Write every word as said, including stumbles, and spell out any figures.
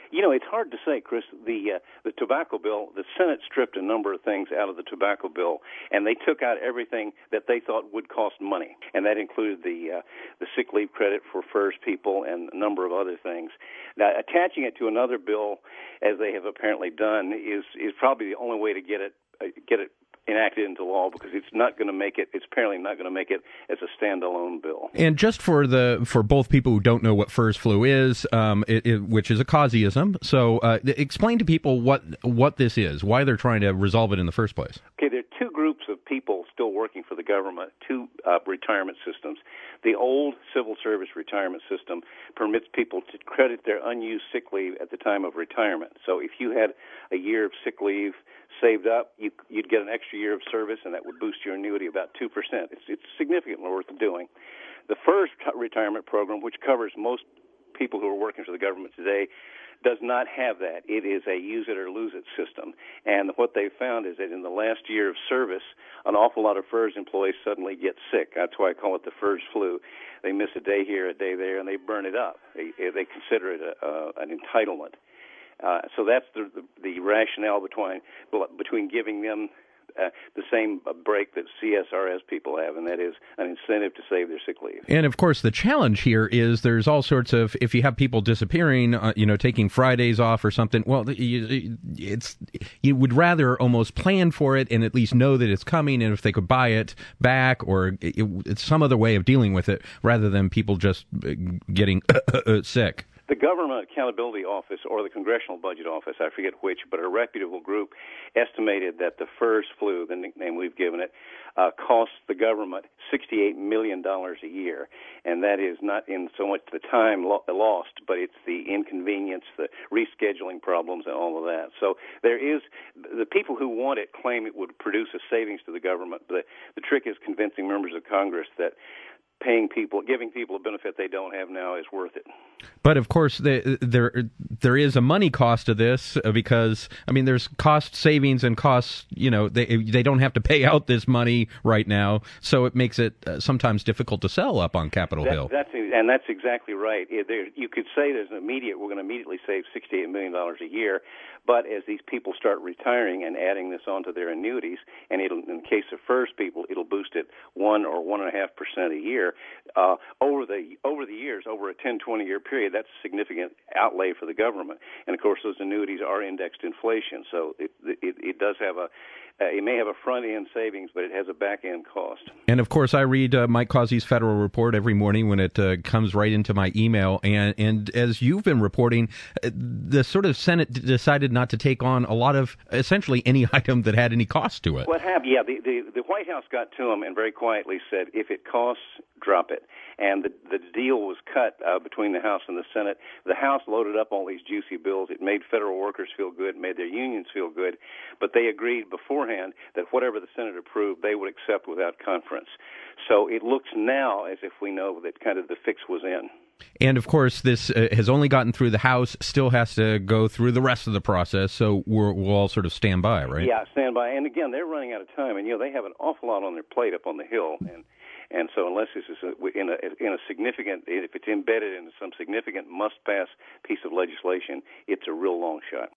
You know, it's hard to say, Chris. The uh, the tobacco bill, the Senate stripped a number of things out of the tobacco bill, and they took out everything that they thought would cost money, and that included the uh, the sick leave credit for FERS people and a number of other things. Now, attaching it to another bill, as they have apparently done, is is probably the only way to get it uh, get it enacted into law, because it's not going to make it. It's apparently not going to make it as a standalone bill. And just for the for both people who don't know what FERS flu is, um, it, it, which is a causeism, so uh, explain to people what what this is, why they're trying to resolve it in the first place. Okay, there are two groups of people still working for the government, two uh, retirement systems. The old civil service retirement system permits people to credit their unused sick leave at the time of retirement. So if you had a year of sick leave saved up, you, you'd get an extra year of service, and that would boost your annuity about two percent. It's, it's significantly worth doing. The FERS retirement program, which covers most people who are working for the government today, does not have that. It is a use-it-or-lose-it system. And what they've found is that in the last year of service, an awful lot of FERS employees suddenly get sick. That's why I call it the FERS flu. They miss a day here, a day there, and they burn it up. They, they consider it a, uh, an entitlement. Uh, so that's the, the, the rationale between between giving them uh, the same break that C S R S people have, and that is an incentive to save their sick leave. And of course, the challenge here is there's all sorts of, if you have people disappearing, uh, you know, taking Fridays off or something, well, you, it's you would rather almost plan for it and at least know that it's coming, and if they could buy it back or it, it's some other way of dealing with it rather than people just getting sick. The Government Accountability Office or the Congressional Budget Office, I forget which, but a reputable group estimated that the FERS flu, the nickname we've given it, uh, costs the government sixty-eight million dollars a year. And that is not in so much the time lo- lost, but it's the inconvenience, the rescheduling problems, and all of that. So there is, the people who want it claim it would produce a savings to the government. The, the trick is convincing members of Congress that paying people, giving people a benefit they don't have now is worth it. But of course, the, there there is a money cost to this because I mean, there's cost savings and costs. You know, they they don't have to pay out this money right now, so it makes it uh, sometimes difficult to sell up on Capitol that, Hill. That's and that's exactly right. There, you could say there's an immediate. We're going to immediately save sixty-eight million dollars a year, but as these people start retiring and adding this onto their annuities, and it'll, in the case of FERS people, it'll boost it one or one and a half percent a year. Uh, over the over the years, over a ten, twenty year period, that's a significant outlay for the government. And of course, those annuities are indexed to inflation, so it it, it does have a uh, it may have a front end savings, but it has a back end cost. And of course, I read uh, Mike Causey's Federal Report every morning when it uh, comes right into my email. And and as you've been reporting, uh, the sort of Senate d- decided not to take on a lot of essentially any item that had any cost to it. What happened? Yeah, the, the the White House got to them and very quietly said, if it costs, drop it. And the the deal was cut uh, between the House and the Senate. The House loaded up all these juicy bills. It made federal workers feel good, made their unions feel good, but they agreed beforehand that whatever the Senate approved, they would accept without conference. So it looks now as if we know that kind of the fix was in. And, of course, this uh, has only gotten through the House, still has to go through the rest of the process, so we're, we'll all sort of stand by, right? Yeah, stand by. And, again, they're running out of time, and, you know, they have an awful lot on their plate up on the Hill, and and so unless this is a, in a in a significant, if it's embedded in some significant must-pass piece of legislation, it's a real long shot.